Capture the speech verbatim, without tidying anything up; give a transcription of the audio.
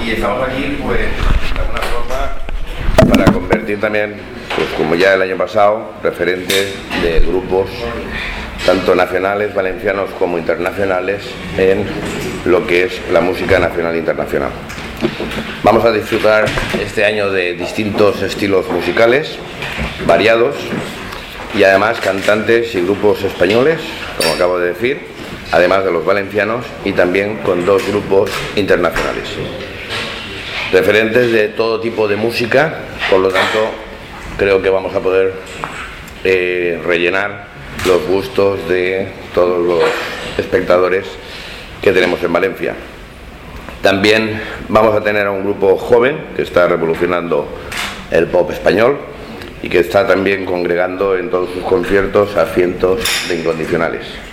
y estamos aquí, pues, de alguna forma, para convertir también, pues como ya el año pasado, referentes de grupos tanto nacionales, valencianos como internacionales en lo que es la música nacional e internacional. Vamos a disfrutar este año de distintos estilos musicales, variados, y además cantantes y grupos españoles, como acabo de decir, además de los valencianos, y también con dos grupos internacionales. Referentes de todo tipo de música, por lo tanto, creo que vamos a poder eh, rellenar los gustos de todos los espectadores que tenemos en Valencia. También vamos a tener a un grupo joven que está revolucionando el pop español y que está también congregando en todos sus conciertos a cientos de incondicionales.